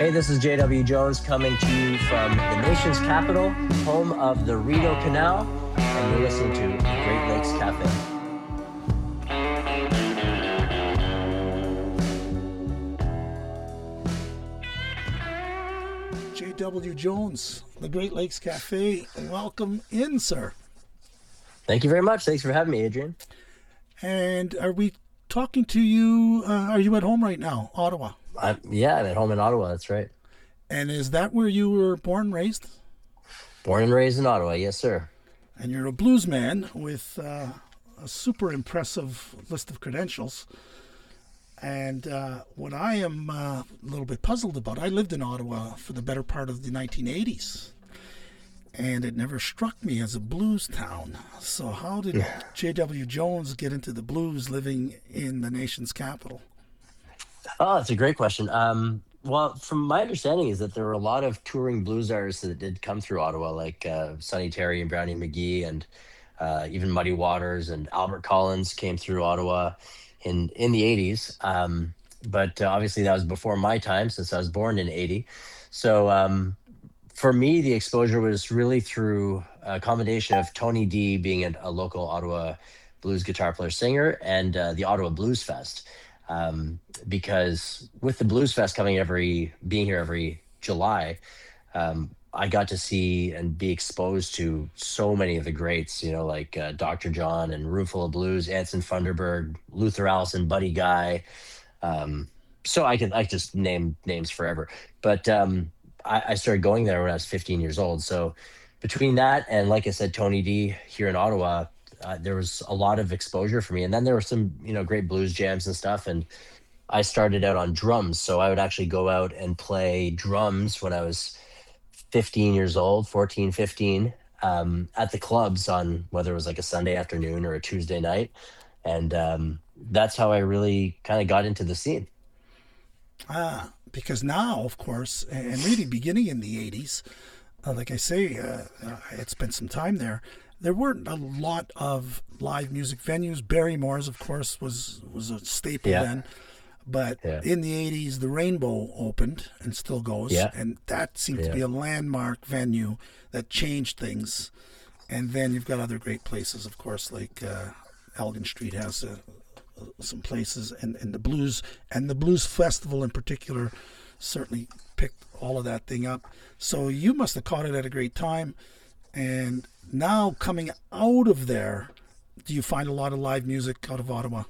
Hey, this is JW Jones coming to you from the nation's capital, home of the Rideau Canal, and you're listening to the Great Lakes Cafe. J.W. Jones, the Great Lakes Cafe. Welcome in, sir. Thank you very much. Thanks for having me, Adrian. And are we talking to you? Are you at home right now, Ottawa? I'm at home in Ottawa. That's right. And is that where you were born, raised? Born and raised in Ottawa. Yes, sir. And you're a blues man with a super impressive list of credentials. And what I am a little bit puzzled about, I lived in Ottawa for the better part of the 1980s. And it never struck me as a blues town. So how did J.W. Jones get into the blues living in the nation's capital? Oh, that's a great question. Well, from my understanding is that there were a lot of touring blues artists that did come through Ottawa, like Sonny Terry and Brownie McGee, and even Muddy Waters and Albert Collins came through Ottawa in the 80s. But obviously that was before my time since I was born in 80. So for me, the exposure was really through a combination of Tony D being a local Ottawa blues guitar player singer and the Ottawa Blues Fest. Because with the Blues Fest being here every July, I got to see and be exposed to so many of the greats, like Dr. John and Roomful of Blues, Anson Funderburg, Luther Allison, Buddy Guy. So I could just name names forever. But I started going there when I was 15 years old. So between that and, like I said, Tony D here in Ottawa, there was a lot of exposure for me. And then there were some, great blues jams and stuff. And I started out on drums. So I would actually go out and play drums when I was 15 years old, 14, 15, at the clubs on whether it was like a Sunday afternoon or a Tuesday night. And that's how I really kind of got into the scene. Because now, of course, and really beginning in the 80s, like I say, I had spent some time there. There weren't a lot of live music venues. Barrymore's, of course, was a staple then. But in the 80s, the Rainbow opened and still goes. Yeah. And that seemed to be a landmark venue that changed things. And then you've got other great places, of course, like Elgin Street has some places. And the Blues Festival in particular certainly picked all of that thing up. So you must have caught it at a great time. And now coming out of there, do you find a lot of live music out of Ottawa?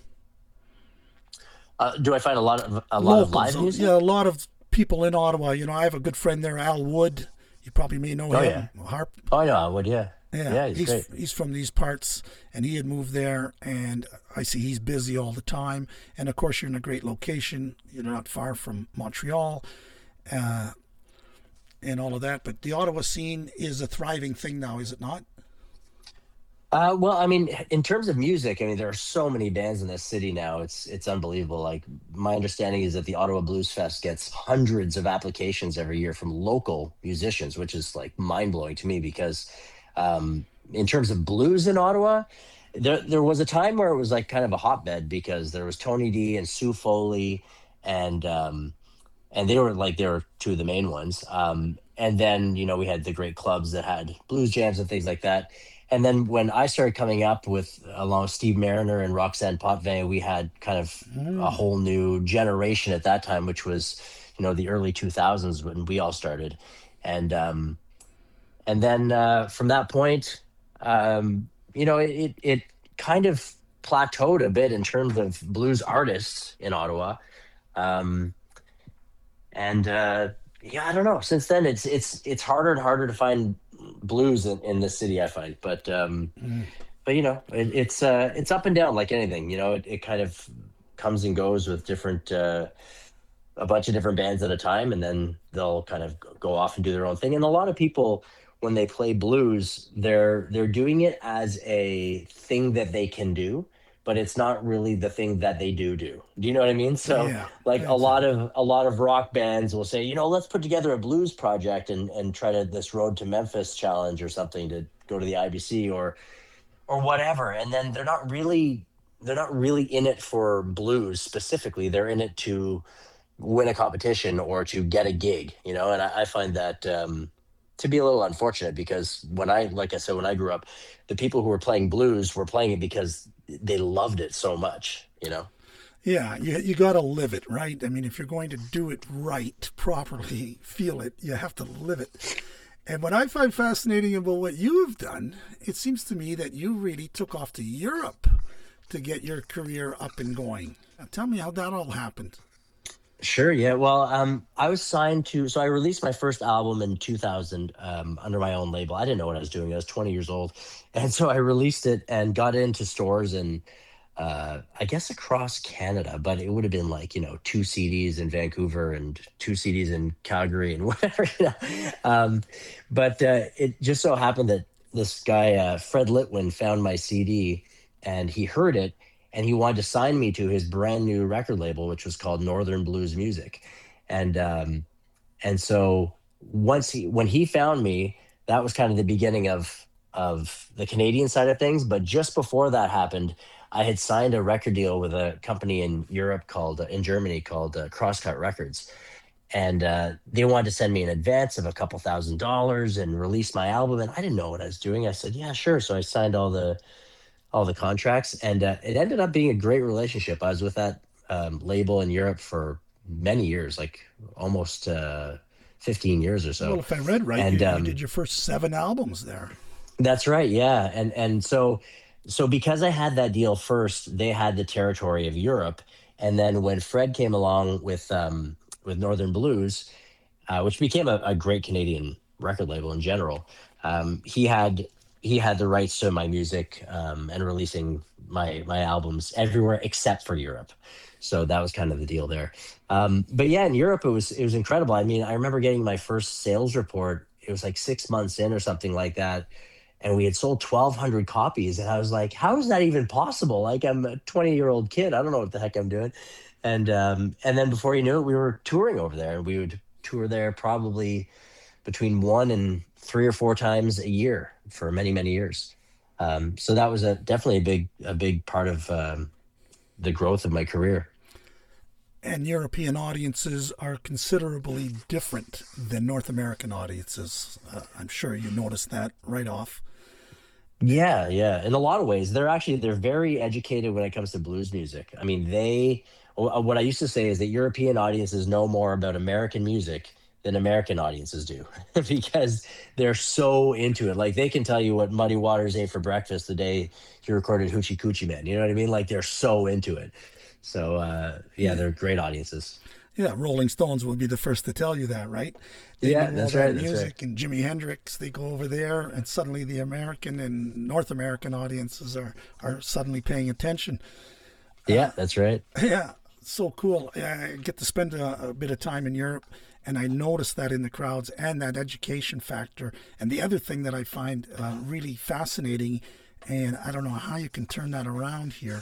Do I find a lot of Locals, live music? yeah, a lot of people in Ottawa. I have a good friend there, Al Wood. You probably may know him. Yeah. Harp. Oh, yeah, I would, yeah. Yeah, He's great. he's from these parts, and he had moved there, and I see he's busy all the time. And of course, you're in a great location. You're not far from Montreal, and all of that. But the Ottawa scene is a thriving thing now, is it not? Well, I mean, in terms of music, I mean, there are so many bands in this city now. It's unbelievable. Like, my understanding is that the Ottawa Blues Fest gets hundreds of applications every year from local musicians, which is like mind blowing to me because in terms of blues in Ottawa, there was a time where it was like kind of a hotbed because there was Tony D and Sue Foley and they were two of the main ones. And then we had the great clubs that had blues jams and things like that. And then when I started coming up with along with Steve Mariner and Roxanne Potvin, we had kind of a whole new generation at that time, which was the early 2000s when we all started, and then from that point, it kind of plateaued a bit in terms of blues artists in Ottawa. Um, and I don't know. Since then, it's harder and harder to find blues in the city. I find, but it's up and down like anything. It kind of comes and goes with different a bunch of different bands at a time, and then they'll kind of go off and do their own thing. And a lot of people, when they play blues, they're doing it as a thing that they can do, but it's not really the thing that they do. Do you know what I mean? So Yeah, like yeah, exactly. a lot of rock bands will say, let's put together a blues project and try to this Road to Memphis challenge or something to go to the IBC or whatever. And then they're not really in it for blues specifically. They're in it to win a competition or to get a gig, you know. And I find that to be a little unfortunate, because when I, like I said, when I grew up, the people who were playing blues were playing it because they loved it so much, you know. Yeah, you got to live it, right? I mean, if you're going to do it right, properly, feel it, you have to live it. And what I find fascinating about what you have done, it seems to me that you really took off to Europe to get your career up and going. Now, tell me how that all happened. Sure. Yeah. Well, I was signed to, so I released my first album in 2000 under my own label. I didn't know what I was doing. I was 20 years old. And so I released it and got it into stores and I guess across Canada, but it would have been like, you know, two CDs in Vancouver and two CDs in Calgary and whatever, you know. But it just so happened that this guy, Fred Litwin, found my CD and he heard it and he wanted to sign me to his brand new record label, which was called Northern Blues Music. And so when he found me, that was kind of the beginning of the Canadian side of things. But just before that happened, I had signed a record deal with a company in Europe called in Germany called Crosscut Records, and they wanted to send me an advance of a couple $1,000s and release my album. And I didn't know what I was doing. I said, "Yeah, sure." So I signed all the contracts, and it ended up being a great relationship. I was with that label in Europe for many years, like almost 15 years or Well, so. if I read right, And you did your first 7 albums there. that's right, yeah. And so because I had that deal first, they had the territory of Europe. And then when Fred came along with Northern Blues, which became a great Canadian record label in general. He had the rights to my music and releasing my albums everywhere except for Europe. So that was kind of the deal there. But yeah, in Europe it was incredible. I mean, I remember getting my first sales report. It was like 6 months in or something like that, and we had sold 1,200 copies. And I was like, how is that even possible? Like, I'm a 20-year-old kid. I don't know what the heck I'm doing. And then before you knew it, we were touring over there, and we would tour there probably between one and three or four times a year for many, many years. So that was definitely a big part of the growth of my career. And European audiences are considerably different than North American audiences. I'm sure you noticed that right off. Yeah, yeah. In a lot of ways, they're very educated when it comes to blues music. I mean, what I used to say is that European audiences know more about American music than American audiences do because they're so into it. Like they can tell you what Muddy Waters ate for breakfast the day he recorded Hoochie Coochie Man. You know what I mean? Like they're so into it. So yeah, Yeah, they're great audiences. yeah, Rolling Stones will be the first to tell you that, right? They Yeah, know all that's that right. That's right. music, and Jimi Hendrix, they go over there, and suddenly the American and North American audiences are suddenly paying attention. Yeah, that's right. Yeah, so cool. I get to spend a bit of time in Europe, and I notice that in the crowds and that education factor. And the other thing that I find really fascinating, and I don't know how you can turn that around here,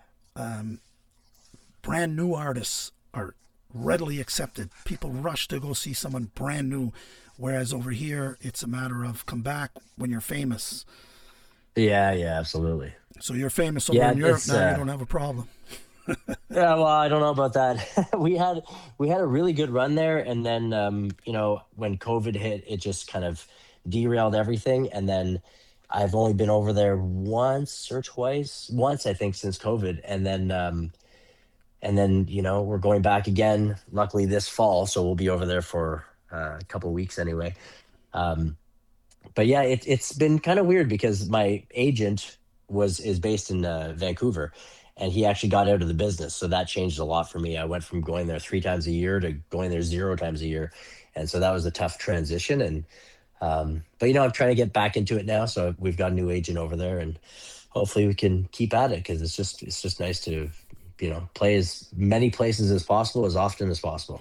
brand new artists are readily accepted. People rush to go see someone brand new, whereas over here it's a matter of come back when you're famous. Yeah, yeah, absolutely. So you're famous over Yeah, in Europe it's now, you don't have a problem. yeah, well, I don't know about that. We had a really good run there, and then when COVID hit, it just kind of derailed everything. And then I've only been over there once or twice, once I think since COVID, and then we're going back again. Luckily this fall, so we'll be over there for a couple of weeks anyway. Um, but yeah, it's been kind of weird because my agent is based in Vancouver, and he actually got out of the business, so that changed a lot for me. I went from going there 3 times a year to going there 0 times a year, and so that was a tough transition. And but I'm trying to get back into it now, so we've got a new agent over there, and hopefully we can keep at it because it's just nice to play as many places as possible as often as possible.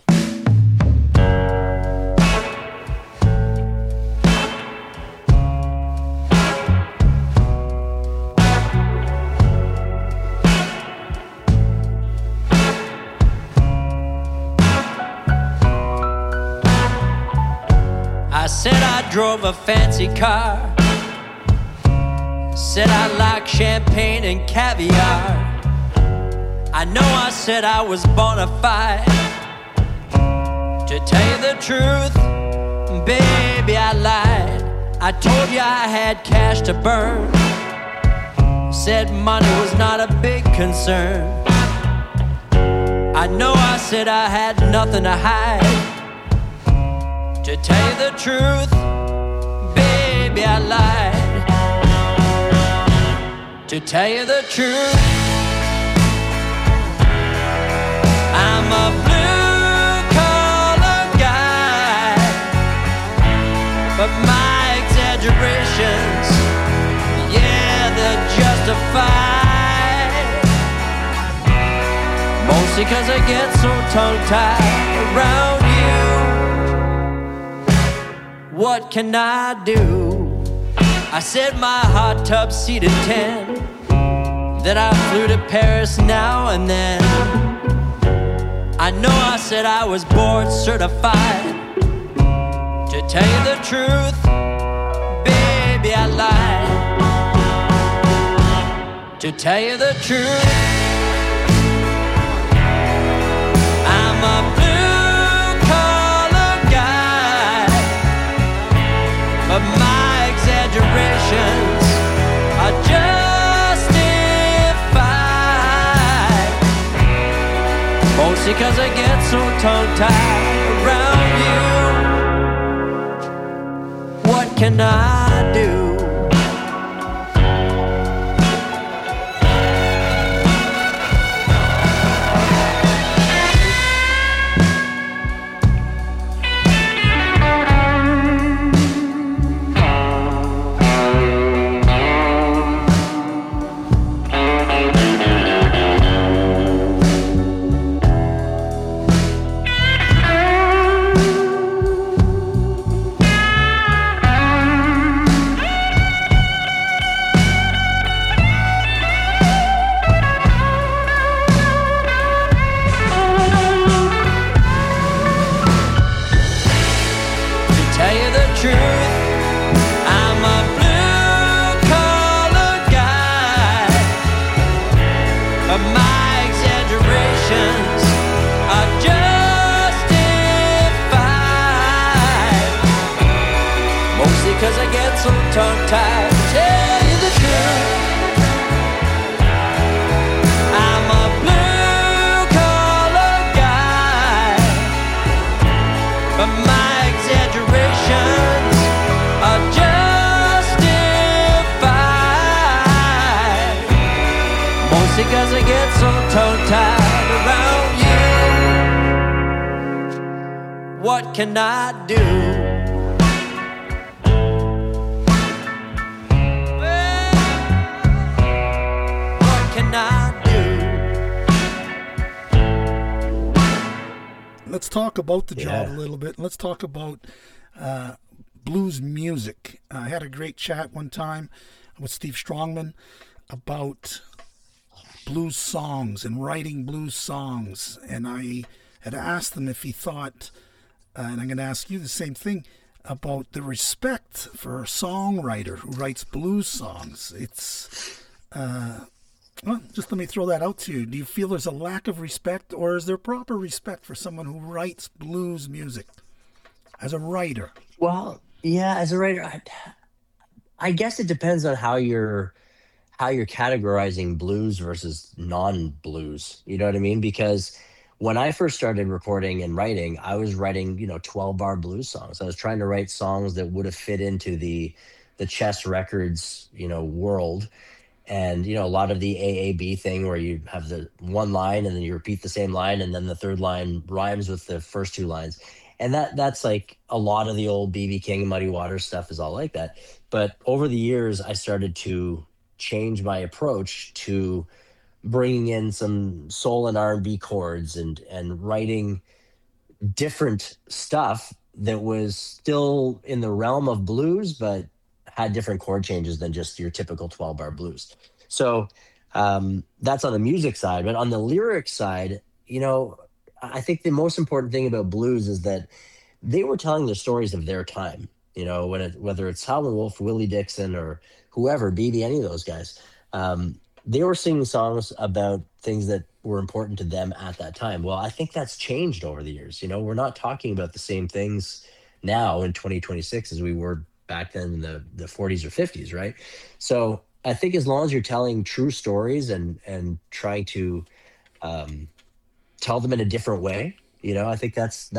I said I drove a fancy car. Said I like champagne and caviar. I know I said I was bona fide. To tell you the truth, baby, I lied. I told you I had cash to burn. Said money was not a big concern. I know I said I had nothing to hide. To tell you the truth, baby, I lied. To tell you the truth, I'm a blue-collar guy, but my exaggerations, yeah, they're justified. Mostly 'cause I get so tongue-tied around you. What can I do? I said my hot tub seated 10, that I flew to Paris now and then. I know I said I was board certified. To tell you the truth, baby, I lied. To tell you the truth, I'm a blue-collar guy, but my exaggerations are justified. Mostly 'cause I get so tongue-tied around you. What can I do? Cause I get so tongue-tied. Tell you the truth, I'm a blue-collar guy, but my exaggerations are justified. Mostly cause I get so tongue-tied around you. What can I do? Let's talk about the job a little bit. Let's talk about blues music. I had a great chat one time with Steve Strongman about blues songs and writing blues songs. And I had asked him if he thought, and I'm going to ask you the same thing, about the respect for a songwriter who writes blues songs. It's... well, just let me throw that out to you. Do you feel there's a lack of respect, or is there proper respect for someone who writes blues music as a writer? Well, yeah, as a writer, I guess it depends on how you're categorizing blues versus non-blues. You know what I mean? Because when I first started recording and writing, I was writing, 12-bar blues songs. I was trying to write songs that would have fit into the Chess Records, world. And a lot of the AAB thing where you have the one line and then you repeat the same line and then the third line rhymes with the first two lines. And that's like a lot of the old BB King and Muddy Waters stuff is all like that. But over the years, I started to change my approach to bringing in some soul and R&B chords and writing different stuff that was still in the realm of blues, but had different chord changes than just your typical 12-bar blues. So that's on the music side. But on the lyric side, I think the most important thing about blues is that they were telling the stories of their time. Whether it's Howlin' Wolf, Willie Dixon, or whoever, BB, any of those guys, they were singing songs about things that were important to them at that time. Well, I think that's changed over the years. We're not talking about the same things now in 2026 as we were back then in the 40s or 50s, right? So I think as long as you're telling true stories and trying to um, tell them in a different way, I think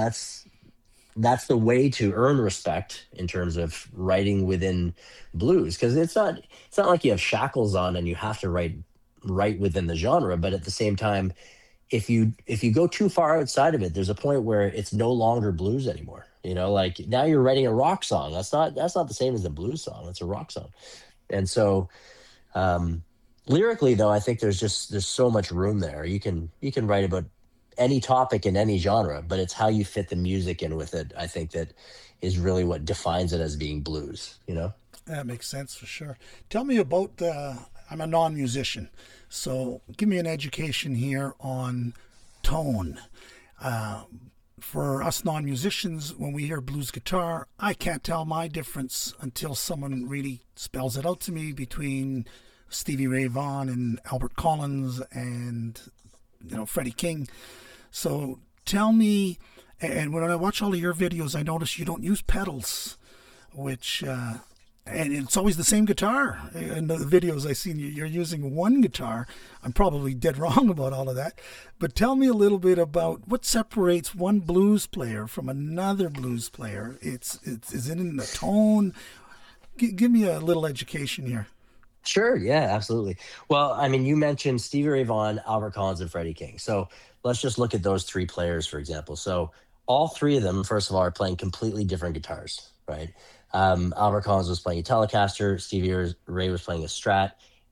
that's the way to earn respect in terms of writing within blues, because it's not like you have shackles on and you have to write within the genre. But at the same time, if you go too far outside of it, there's a point where it's no longer blues anymore. Like now you're writing a rock song. That's not the same as a blues song. It's a rock song. And so um lyrically though, I think there's so much room there. You can write about any topic in any genre, but it's how you fit the music in with it, I think, that is really what defines it as being blues. That makes sense for sure. Tell me about I'm a non-musician, so give me an education here on tone. Uh, for us non-musicians, when we hear blues guitar, I can't tell my difference until someone really spells it out to me between Stevie Ray Vaughan and Albert Collins and Freddie King. So tell me, and when I watch all of your videos, I notice you don't use pedals, which and it's always the same guitar. In the videos I seen, you're using one guitar. I'm probably dead wrong about all of that, but tell me a little bit about what separates one blues player from another blues player. Is it in the tone? Give me a little education here. Sure, yeah, absolutely. Well, I mean, you mentioned Stevie Ray Vaughan, Albert Collins, and Freddie King. So let's just look at those three players, for example. So all three of them, first of all, are playing completely different guitars, right? Albert Collins was playing a Telecaster, Stevie Ray was playing a Strat,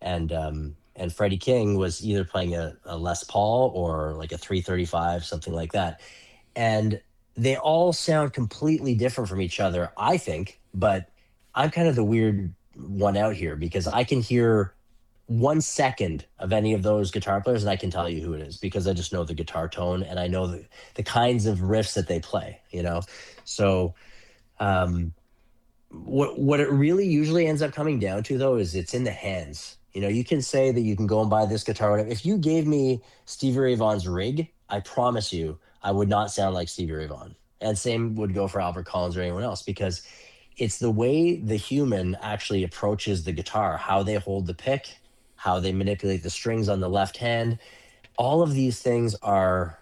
and Freddie King was either playing a Les Paul or like a 335, something like that. And they all sound completely different from each other, I think, but I'm kind of the weird one out here because I can hear 1 second of any of those guitar players and I can tell you who it is because I just know the guitar tone and I know the kinds of riffs that they play. So um, what it really usually ends up coming down to though is it's in the hands. You can say that you can go and buy this guitar, whatever. If you gave me Stevie Ray Vaughan's rig, I promise you, I would not sound like Stevie Ray Vaughan. And same would go for Albert Collins or anyone else because it's the way the human actually approaches the guitar, how they hold the pick, how they manipulate the strings on the left hand. All of these things are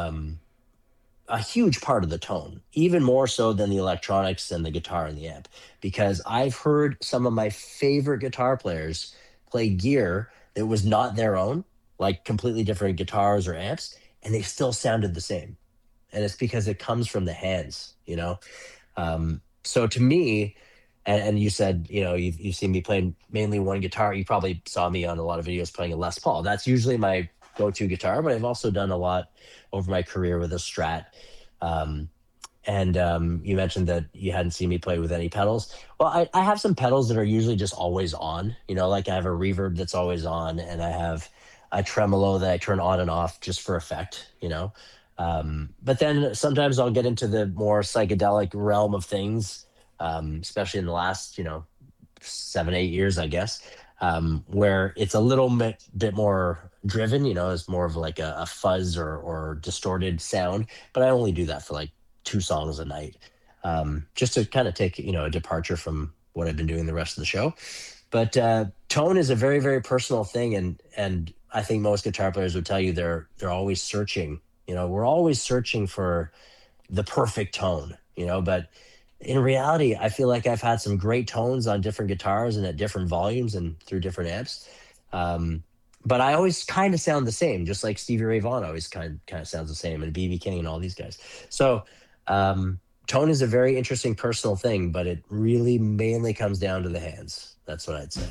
a huge part of the tone, even more so than the electronics and the guitar and the amp. Because I've heard some of my favorite guitar players play gear that was not their own, like completely different guitars or amps, and they still sounded the same. And it's because it comes from the hands. So to me, and you said, you've seen me playing mainly one guitar. You probably saw me on a lot of videos playing a Les Paul. That's usually my go-to guitar, but I've also done a lot over my career with a Strat. Um, and you mentioned that you hadn't seen me play with any pedals. Well, I have some pedals that are usually just always on. Like I have a reverb that's always on, and I have a tremolo that I turn on and off just for effect. But then sometimes I'll get into the more psychedelic realm of things, especially in the last, 7, 8 years, I guess, where it's a little bit more driven, it's more of like a fuzz or distorted sound. But I only do that for like 2 songs a night, just to kind of take, a departure from what I've been doing the rest of the show. But tone is a very, very personal thing. And I think most guitar players would tell you they're always searching. We're always searching for the perfect tone, but in reality, I feel like I've had some great tones on different guitars and at different volumes and through different amps. But I always kind of sound the same, just like Stevie Ray Vaughan always kind of sounds the same, and BB King and all these guys. So tone is a very interesting personal thing, but it really mainly comes down to the hands. That's what I'd say.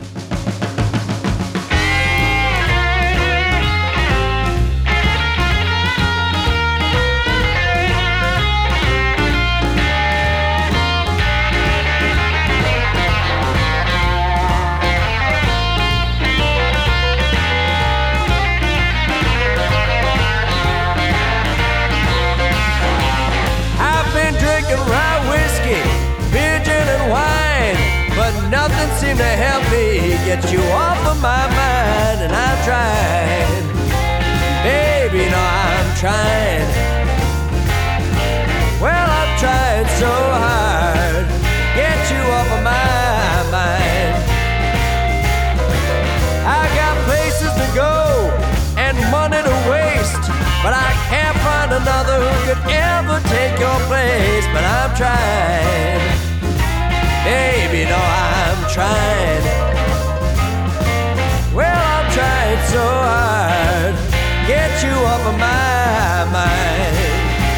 Rye whiskey, beer, gin, and wine, but nothing seemed to help me get you off of my mind, and I tried. Hey, trying. Well, I'm trying so hard to get you off of my mind. I got places to go and money to waste, but I can't find another who could ever take your place. But I'm trying, baby, no, I'm trying. Well, I'm trying so hard to get you off of my mind.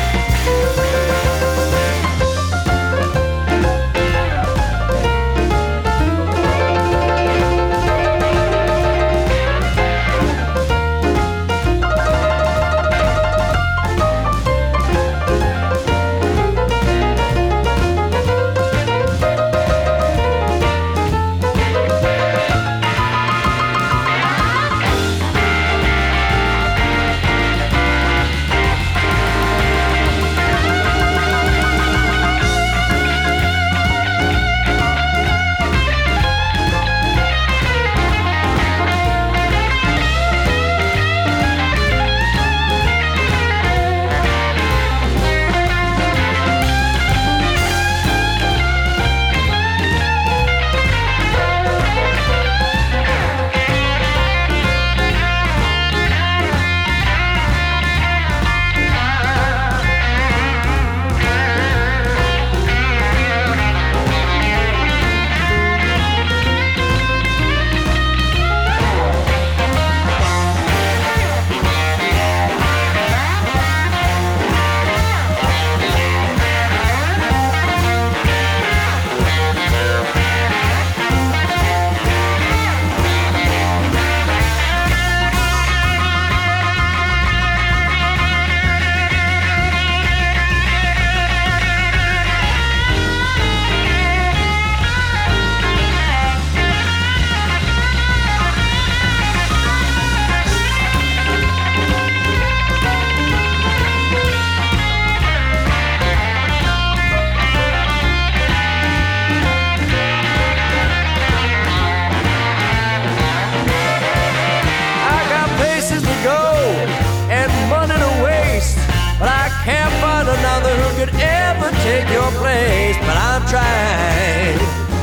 Could ever take your place, but I'm trying,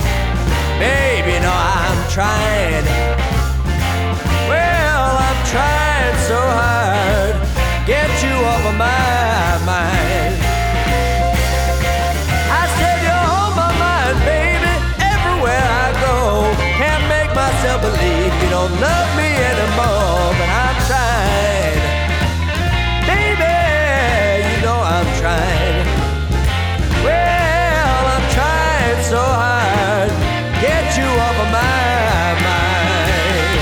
baby, no, I'm trying. Well, I'm trying so hard to get you off of my mind. I said you're on my mind, baby, everywhere I go. Can't make myself believe you don't love me anymore, but I'm trying, baby, you know I'm trying. Well, I'm trying so hard to get you off of my mind.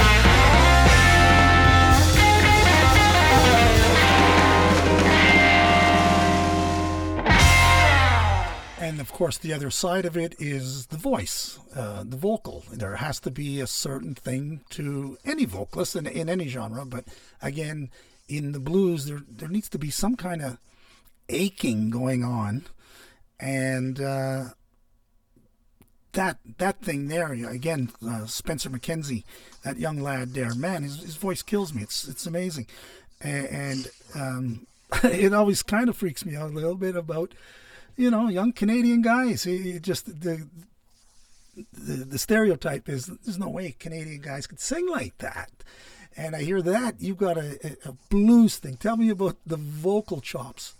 And of course, the other side of it is the voice, the vocal. There has to be a certain thing to any vocalist in any genre. But again, in the blues, there needs to be some kind of aching going on. And that thing there again, Spencer McKenzie, that young lad there, man, his voice kills me. It's amazing, and it always kind of freaks me out a little bit about young Canadian guys. It just the stereotype is there's no way Canadian guys could sing like that. And I hear that you've got a blues thing. Tell me about the vocal chops.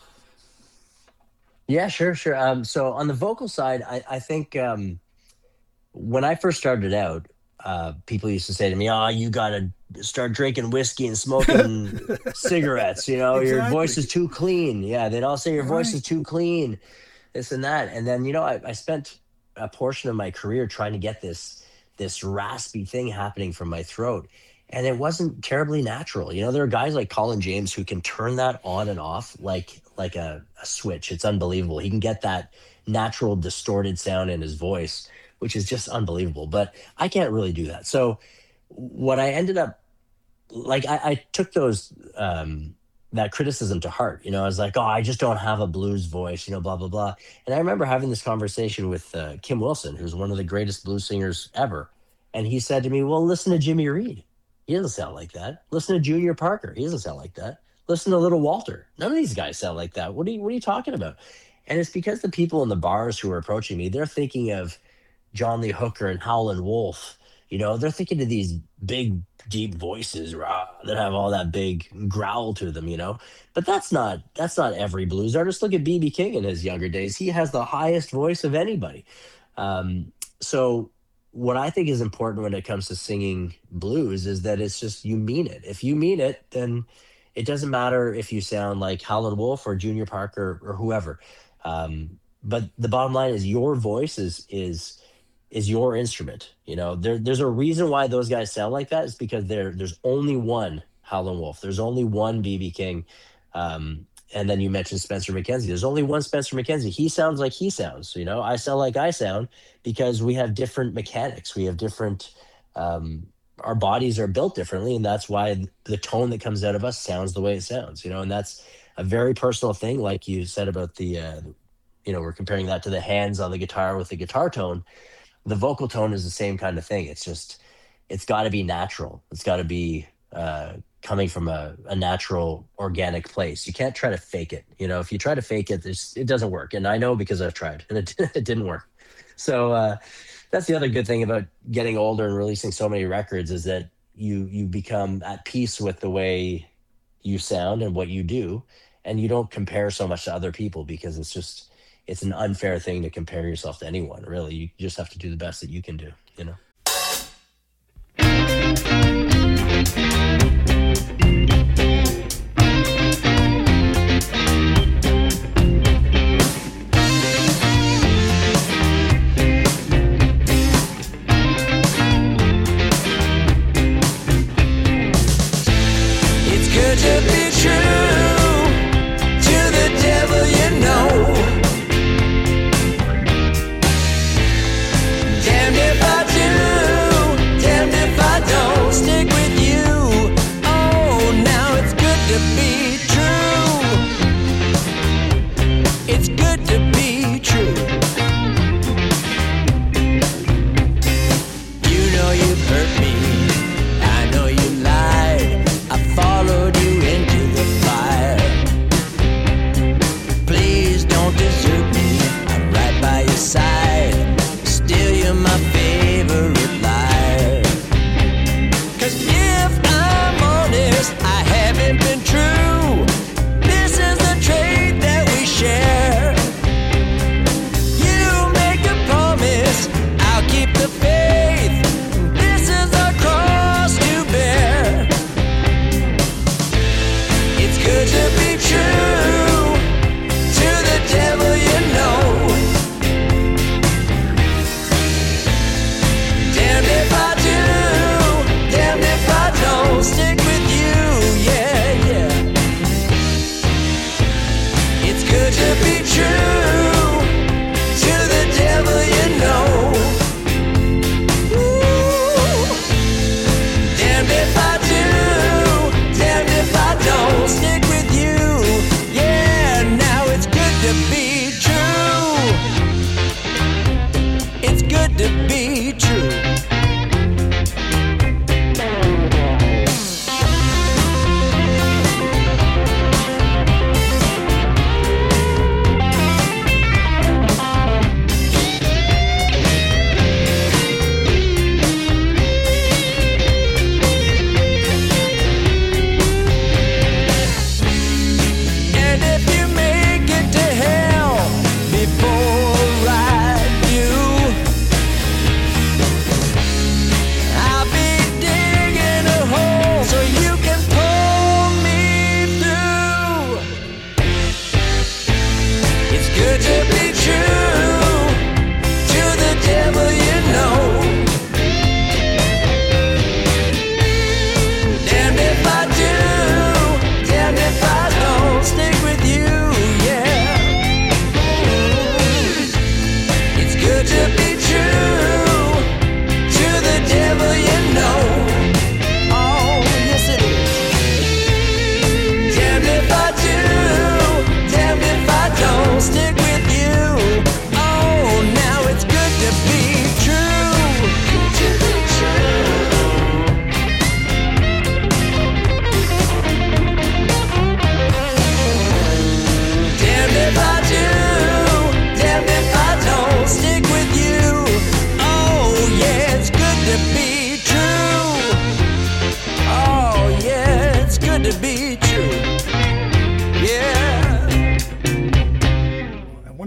Yeah, sure, sure. So on the vocal side, I think when I first started out, people used to say to me, "Oh, you gotta start drinking whiskey and smoking cigarettes. Your voice Exactly. is too clean." Yeah, they'd all say your voice Right. is too clean, this and that. And then I spent a portion of my career trying to get this raspy thing happening from my throat, and it wasn't terribly natural. There are guys like Colin James who can turn that on and off like a switch. It's unbelievable. He can get that natural distorted sound in his voice, which is just unbelievable. But I can't really do that. So what I ended up like, I took those that criticism to heart. I was like, oh, I just don't have a blues voice, blah blah blah. And I remember having this conversation with Kim Wilson, who's one of the greatest blues singers ever, and he said to me, "Well, listen to Jimmy Reed. He doesn't sound like that. Listen to Junior Parker. He doesn't sound like that. Listen to Little Walter. None of these guys sound like that. What are you talking about? And it's because the people in the bars who are approaching me, they're thinking of John Lee Hooker and Howlin' Wolf. They're thinking of these big, deep voices, rah, that have all that big growl to them. But that's not every blues artist. Look at BB King in his younger days. He has the highest voice of anybody. So what I think is important when it comes to singing blues is that it's just you mean it. If you mean it, then it doesn't matter if you sound like Howlin' Wolf or Junior Parker or whoever. But the bottom line is your voice is your instrument. There's a reason why those guys sound like that. Is because there's only one Howlin' Wolf. There's only one BB King. And then you mentioned Spencer McKenzie. There's only one Spencer McKenzie. He sounds like he sounds. I sound like I sound because we have different mechanics. We have different. Our bodies are built differently, and that's why the tone that comes out of us sounds the way it sounds. And that's a very personal thing, like you said about the. We're comparing that to the hands on the guitar with the guitar tone. The vocal tone is the same kind of thing. It's got to be natural. It's got to be coming from a natural, organic place. You can't try to fake it. If you try to fake it, it doesn't work. And I know because I've tried, and it didn't work. So that's the other good thing about getting older and releasing so many records is that you become at peace with the way you sound and what you do, and you don't compare so much to other people because it's an unfair thing to compare yourself to anyone. Really, you just have to do the best that you can do. It's good to be true to the devil, Damned if I do, damned if I don't stick with you. Oh, now it's good to be true. It's good to be true. You know you've hurt me. I know you lied. I followed you into the fire. Please don't desert me. I'm right by your side. Still, you're my favorite liar. 'Cause if I'm honest, I haven't been true. This is the trait that we share. You make a promise, I'll keep the faith. This is our cross to bear. It's good to be true to the devil, Damned if I do, damned if I don't stick with you, yeah. It's good to be true to the devil, Ooh. Damned if I do, damned if I don't stick with you, yeah. Now it's good to be true. It's good to be true.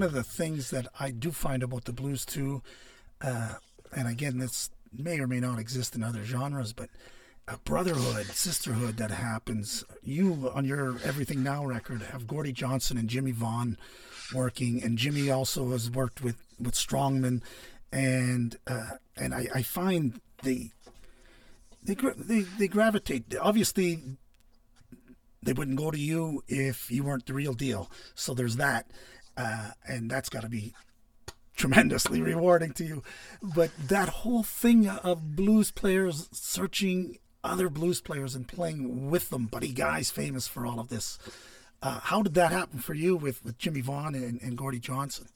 of the things that I do find about the blues too, uh, and again, this may or may not exist in other genres, but a brotherhood, sisterhood that happens. You on your Everything Now record have Gordie Johnson and Jimmy Vaughn working, and Jimmy also has worked with Strongman, and I find they gravitate. Obviously, they wouldn't go to you if you weren't the real deal. So there's that, and that's got to be tremendously rewarding to you. But that whole thing of blues players searching other blues players and playing with them, Buddy Guy's famous for all of this. How did that happen for you with Jimmy Vaughn and Gordie Johnson?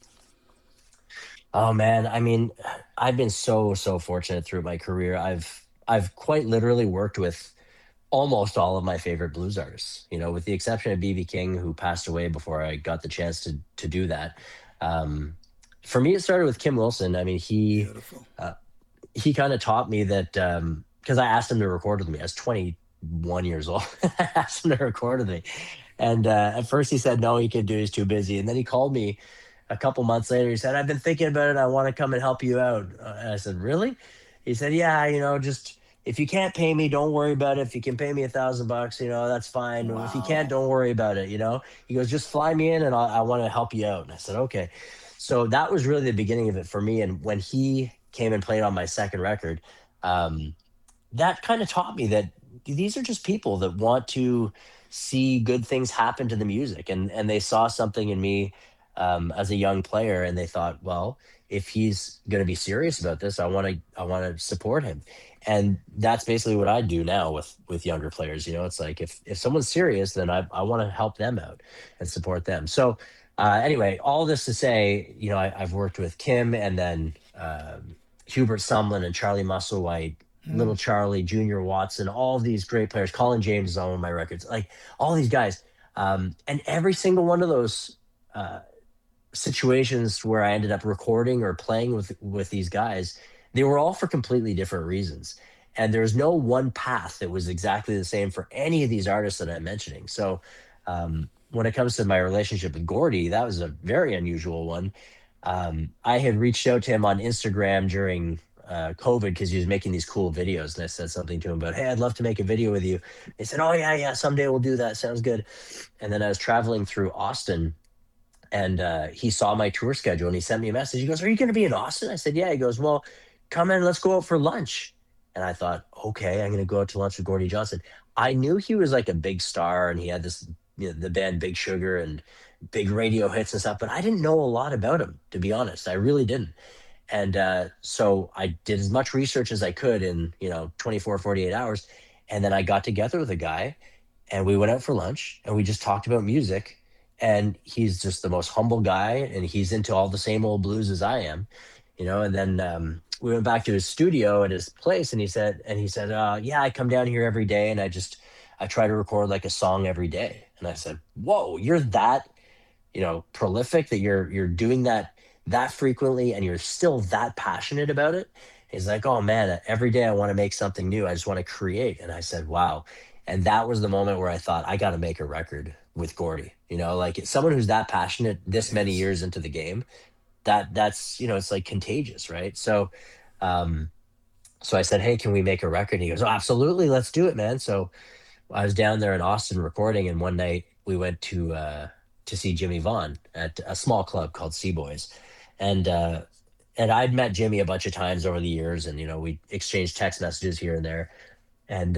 Oh man, I mean, I've been so fortunate through my career. I've quite literally worked with almost all of my favorite blues artists. You know, with the exception of BB King, who passed away before I got the chance to do that. Um, for me, it started with Kim Wilson. I mean, Beautiful. uh, he kind of taught me that, because I asked him to record with me. I was 21 years old. I asked him to record with me, and at first he said no, he could do. He's too busy. And then he called me a couple months later. He said, "I've been thinking about it. I want to come and help you out." And I said, "Really?" He said, "Yeah, just if you can't pay me, don't worry about it. If you can pay me $1,000, that's fine. If you can't, Wow. don't worry about it. He goes, just fly me in, and I want to help you out." And I said, "Okay." So that was really the beginning of it for me. And when he came and played on my second record, um, that kind of taught me that these are just people that want to see good things happen to the music, and they saw something in me, as a young player, and they thought, well, if he's going to be serious about this, I want to support him. And that's basically what I do now with younger players. It's like, if someone's serious, then I want to help them out and support them. So anyway, all this to say, I've worked with Kim, and then Hubert Sumlin and Charlie Musselwhite, Hmm. Little Charlie, Junior Watson, all of these great players. Colin James is on one of my records. Like all these guys, and every single one of those uh, situations where I ended up recording or playing with these guys, they were all for completely different reasons. And there's no one path that was exactly the same for any of these artists that I'm mentioning. So when it comes to my relationship with Gordy, that was a very unusual one. I had reached out to him on Instagram during COVID, because he was making these cool videos, and I said something to him about, "Hey, I'd love to make a video with you." He said, "Oh yeah, yeah, someday we'll do that. Sounds good." And then I was traveling through Austin, and he saw my tour schedule, and he sent me a message. He goes, "Are you going to be in Austin?" I said, "Yeah." He goes, "Well, come in, let's go out for lunch." And I thought, okay, I'm going to go out to lunch with Gordie Johnson. I knew he was like a big star, and he had this, the band Big Sugar and big radio hits and stuff, but I didn't know a lot about him, to be honest. I really didn't. And so I did as much research as I could in 24, 48 hours. And then I got together with a guy, and we went out for lunch, and we just talked about music. And he's just the most humble guy, and he's into all the same old blues as I am. And then we went back to his studio at his place, and he said, "Yeah, I come down here every day, and I try to record like a song every day." And I said, "Whoa, you're that prolific, that you're doing that frequently, and you're still that passionate about it?" He's like, "Oh man, every day I want to make something new. I just want to create." And I said, "Wow." And that was the moment where I thought, I got to make a record with Gordy. Like someone who's that passionate this many Yes. years into the game, that's it's like contagious, right? Um so I said, "Hey, can we make a record?" And he goes, "Oh, absolutely, let's do it, man." So I was down there in Austin recording, and one night we went to see Jimmy Vaughn at a small club called Sea Boys, and I'd met Jimmy a bunch of times over the years, and we exchanged text messages here and there, and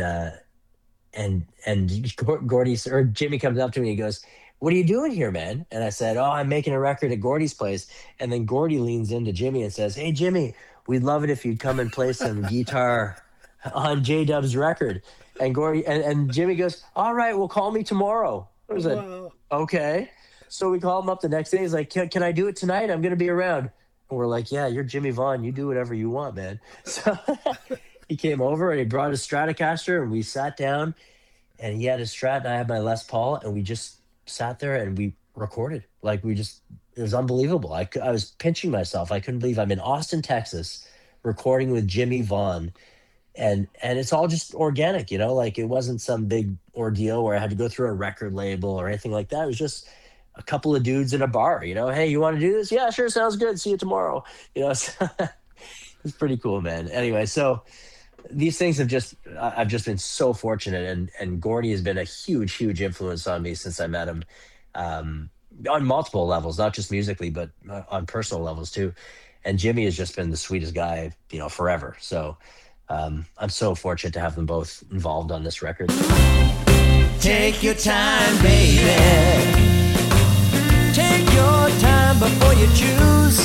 Gordy, or Jimmy, comes up to me and he goes, "What are you doing here, man?" And I said, "Oh, I'm making a record at Gordy's place." And then Gordy leans into Jimmy and says, "Hey, Jimmy, we'd love it if you'd come and play some guitar on J Dub's record." And Jimmy goes, "All right, well, call me tomorrow." I said, Wow. "Okay." So we called him up the next day. He's like, "Can I do it tonight? I'm going to be around." And we're like, "Yeah, you're Jimmy Vaughn. You do whatever you want, man." So he came over, and he brought his Stratocaster, and we sat down, and he had his Strat, and I had my Les Paul, and we just sat there and we recorded. Like it was unbelievable. I was pinching myself. I couldn't believe I'm in Austin, Texas, recording with Jimmy Vaughn, and it's all just organic, like it wasn't some big ordeal where I had to go through a record label or anything like that. It was just a couple of dudes in a bar. Hey, you want to do this? Yeah, sure, sounds good. See you tomorrow. So it's pretty cool, man. Anyway, so these things I've just been so fortunate, and Gordy has been a huge influence on me since I met him, um, on multiple levels, not just musically, but on personal levels too. And Jimmy has just been the sweetest guy, forever. So I'm so fortunate to have them both involved on this record. Take your time, baby. Take your time before you choose.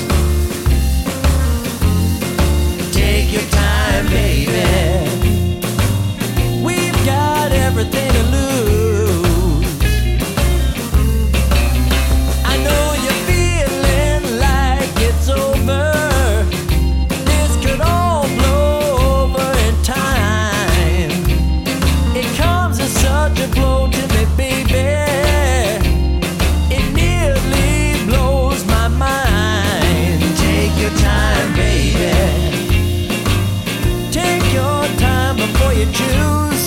Take your time, baby. We've got everything to lose. I know you're feeling like it's over. This could all blow over in time. It comes as such a blow to me, baby. It nearly blows my mind. Take your time, baby. Take your time before you choose.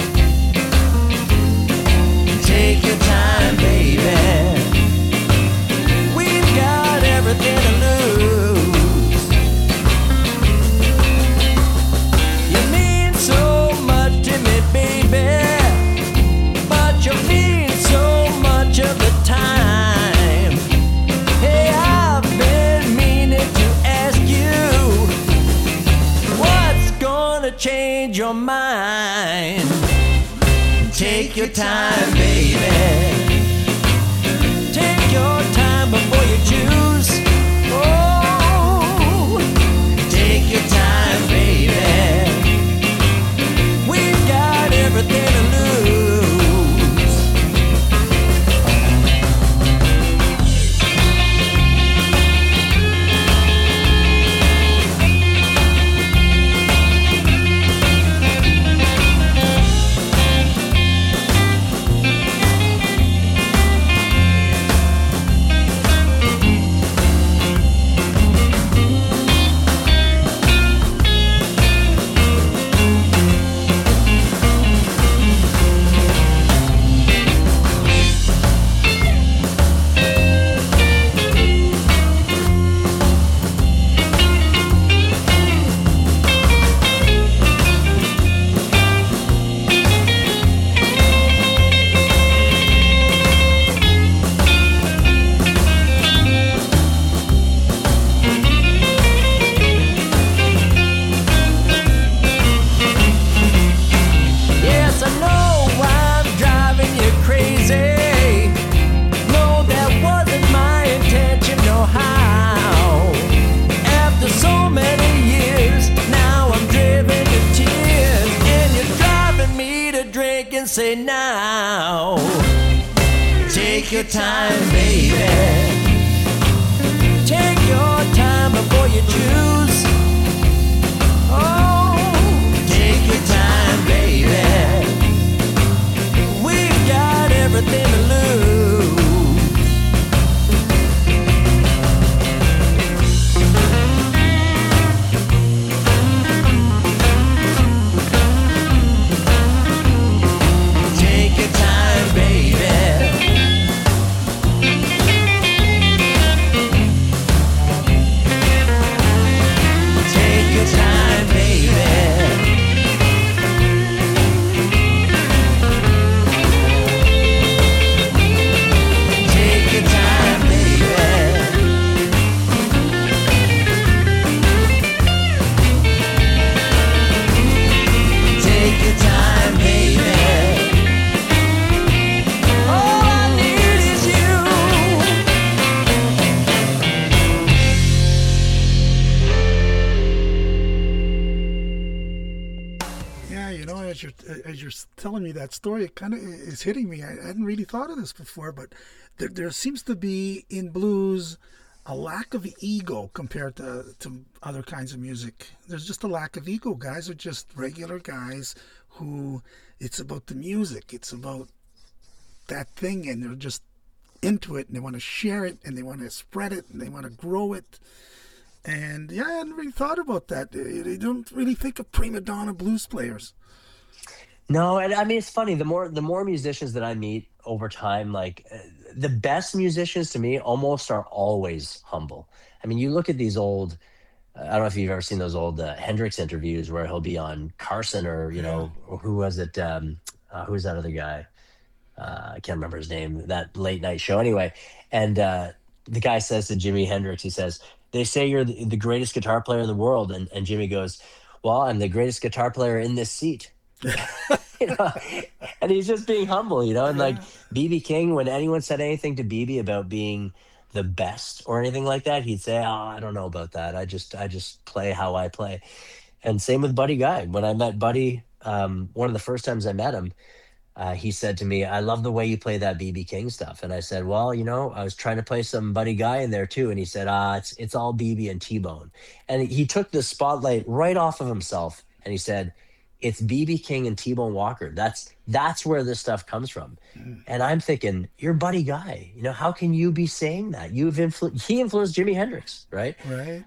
Take your time, baby. We've got everything to lose. You mean so much to me, baby, but you mean so much of the time. Hey, I've been meaning to ask you, what's gonna change your mind? Take your time, baby. Take your time before you choose. Oh, take your time, baby. We've got everything to lose. Yes, I know I'm driving you crazy. No, that wasn't my intention, no how. After so many years, now I'm driven to tears. And you're driving me to drink and say now. Take your time, baby. Take your time before you choose. Oh, take your time, baby. We've got everything to lose. Take your time, baby. Take your time, baby. Take your time, baby. Take your time, baby. All I need is you. Yeah, as you're telling me that story, it kind of is hitting me. I hadn't really thought of this before, but there seems to be in blues a lack of ego compared to other kinds of music. There's just a lack of ego. Guys are just regular guys who, it's about the music. It's about that thing, and they're just into it, and they want to share it, and they want to spread it, and they want to grow it. And yeah, I hadn't really thought about that. You don't really think of prima donna blues players. No, and I mean it's funny. The more musicians that I meet over time, like the best musicians to me, almost are always humble. I mean, you look at these old. I don't know if you've ever seen those old Hendrix interviews where he'll be on Carson or Yeah. or who was it? Who was that other guy? I can't remember his name. That late night show, anyway. And the guy says to Jimi Hendrix, he says, "They say you're the greatest guitar player in the world," and Jimmy goes, "Well, I'm the greatest guitar player in this seat." you know, and he's just being humble, and like Yeah. BB King, when anyone said anything to BB about being the best or anything like that, he'd say, "Oh, I don't know about that. I just play how I play." And same with Buddy Guy. When I met Buddy, one of the first times I met him, he said to me, "I love the way you play that BB King stuff." And I said, "Well, I was trying to play some Buddy Guy in there too." And he said, it's all BB and T-Bone." And he took the spotlight right off of himself, and he said, "It's BB King and T-Bone Walker. That's where this stuff comes from." Mm. And I'm thinking, you're Buddy Guy. How can you be saying that? He influenced Jimi Hendrix, right? Right.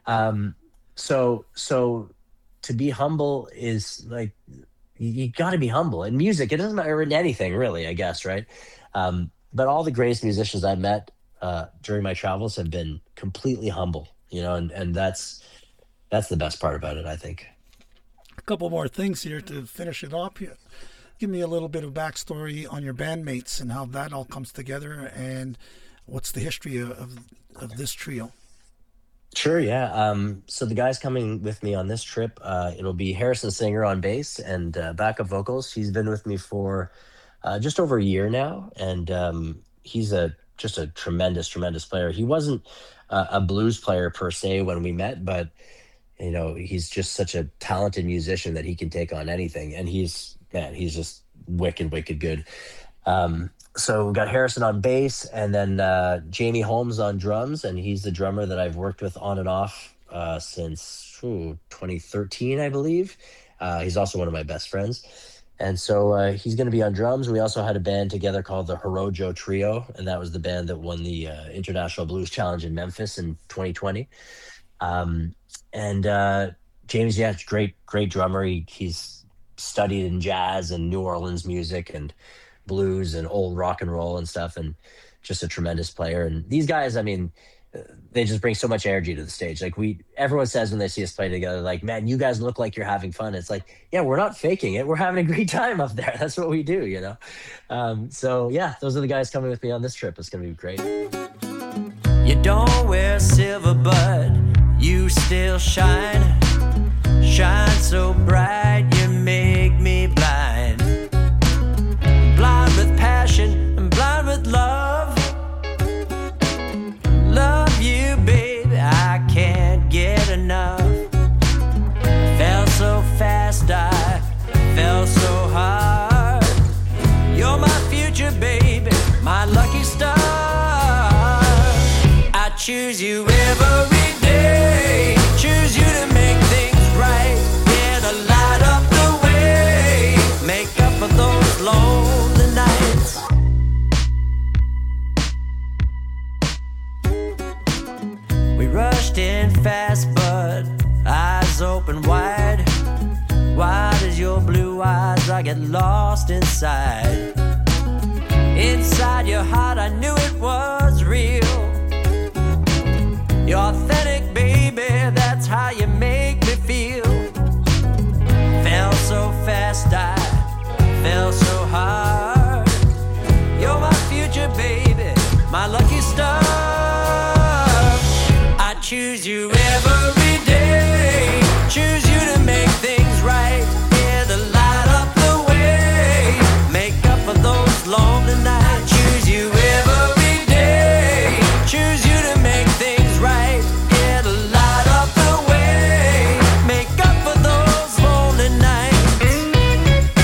So to be humble is like, you got to be humble in music. It doesn't matter in anything, really, I guess, right? But all the greatest musicians I met during my travels have been completely humble, and that's the best part about it, I think. A couple more things here to finish it up. Here. Give me a little bit of backstory on your bandmates and how that all comes together, and what's the history of this trio. Sure, yeah. So the guys coming with me on this trip, it'll be Harrison Singer on bass and backup vocals. He's been with me for just over a year now, and he's just a tremendous, tremendous player. He wasn't a blues player per se when we met, but he's just such a talented musician that he can take on anything, and he's just wicked, wicked good. So we got Harrison on bass, and then Jamie Holmes on drums, and he's the drummer that I've worked with on and off since 2013, I believe. He's also one of my best friends, and so he's going to be on drums. We also had a band together called the Hirojo Trio, and that was the band that won the International Blues Challenge in Memphis in 2020. And James, yeah, great, great drummer. He's studied in jazz and New Orleans music and blues and old rock and roll and stuff, and just a tremendous player. And these guys, I mean, they just bring so much energy to the stage. Like everyone says when they see us play together, like, "Man, you guys look like you're having fun." It's like, yeah, we're not faking it. We're having a great time up there. That's what we do. So yeah, those are the guys coming with me on this trip. It's going to be great. You don't wear silver, but you still shine. Shine so bright, you make me blind. Blind with passion and blind with love. Love you, baby, I can't get enough. Fell so fast, I fell so hard. You're my future, baby, my lucky star. I choose you every day. Choose you to make things right. Yeah, to light up the way. Make up for those lonely nights. We rushed in fast, but eyes open wide. Wide as your blue eyes, I get lost inside. Inside your heart, I knew it was real. You're authentic, baby, that's how you make me feel. Fell so fast, I fell so hard. You're my future, baby, my lucky star. I choose you every day. Choose you to make things right. Yeah, to light up the way. Make up for those lonely nights. Choose you every day. Choose you to make things right. Yeah, to light up the way. Make up for those lonely nights.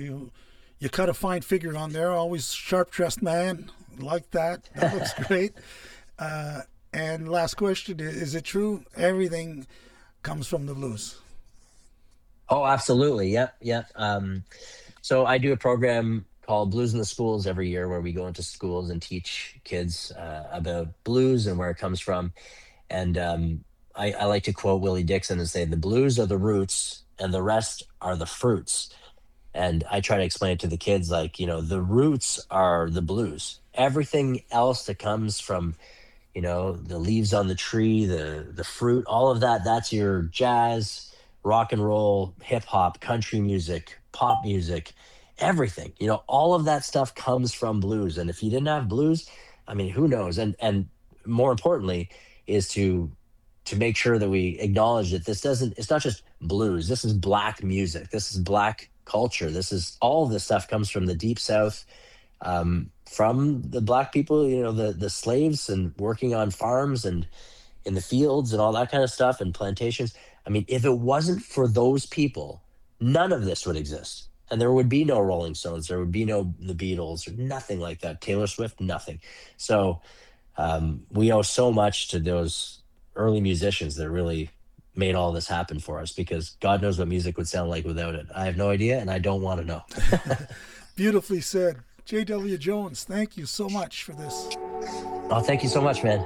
you cut a fine figure on there. Always sharp dressed man, like that. That looks great. And last question: is it true everything comes from the blues? Oh, absolutely. Yep, yep. So I do a program called Blues in the Schools every year, where we go into schools and teach kids about blues and where it comes from. And I like to quote Willie Dixon and say, "The blues are the roots, and the rest are the fruits." And I try to explain it to the kids, like, the roots are the blues. Everything else that comes from, the leaves on the tree, the fruit, all of that, that's your jazz, rock and roll, hip hop, country music, pop music, everything. All of that stuff comes from blues. And if you didn't have blues, I mean, who knows? And more importantly is to make sure that we acknowledge that it's not just blues. This is black music. This is black culture. All of this stuff comes from the deep South, from the black people, the slaves and working on farms and in the fields and all that kind of stuff and plantations. I mean, if it wasn't for those people, none of this would exist. And there would be no Rolling Stones. There would be no the Beatles or nothing like that. Taylor Swift, nothing. So we owe so much to those early musicians that really made all this happen for us, because God knows what music would sound like without it. I have no idea, and I don't want to know. Beautifully said. J.W. Jones, thank you so much for this. Oh, thank you so much, man.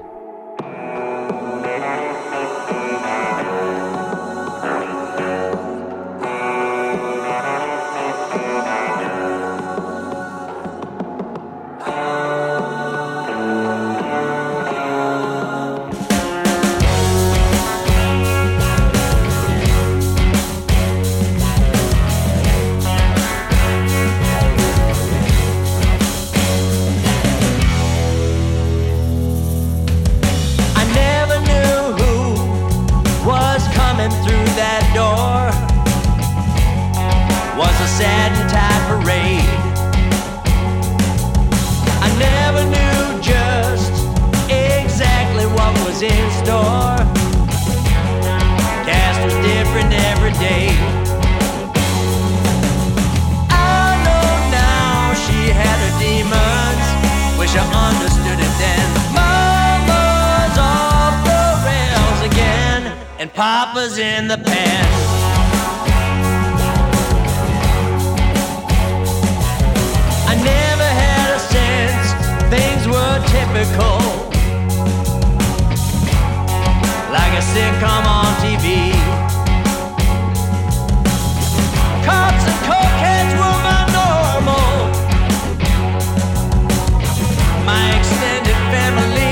Papa's in the pen. I never had a sense things were typical, like a sitcom on TV. Cops and cokeheads were my normal, my extended family.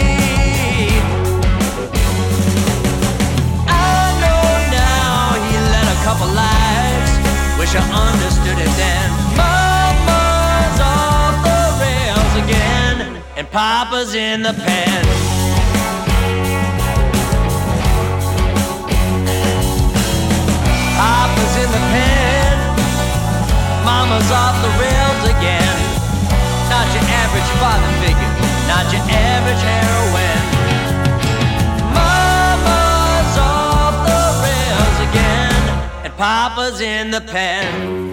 Couple lives, wish I understood it then. Mama's off the rails again, and Papa's in the pen. Papa's in the pen, Mama's off the rails again. Not your average father figure, not your average heroine. Mama's off the rails again, and Papa's in the pen.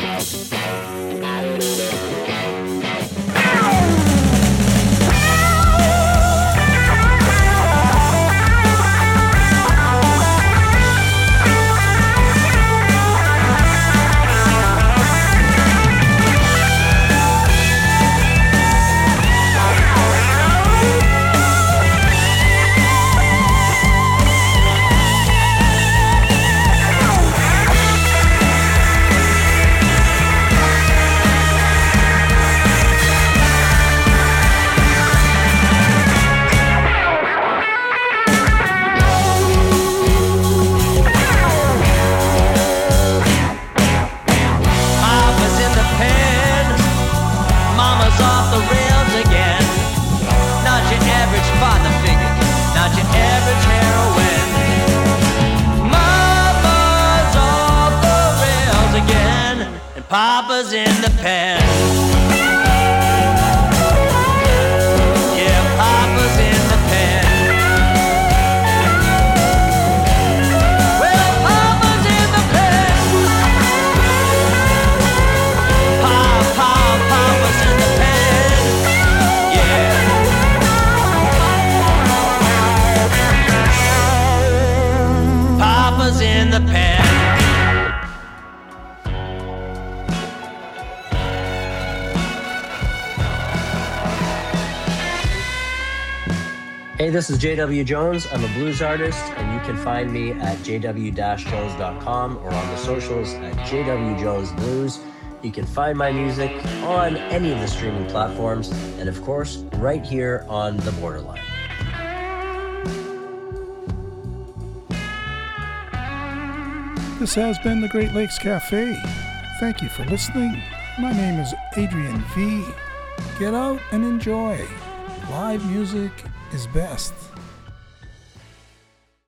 Papa's in the pen. Yeah, Papa's in the pen. Well, Papa's in the pen. Hey, this is JW Jones. I'm a blues artist, and you can find me at jw-jones.com or on the socials at jwjonesblues. You can find my music on any of the streaming platforms, and of course, right here on The Borderline. This has been the Great Lakes Cafe. Thank you for listening. My name is Adrian V. Get out and enjoy. Live music is best.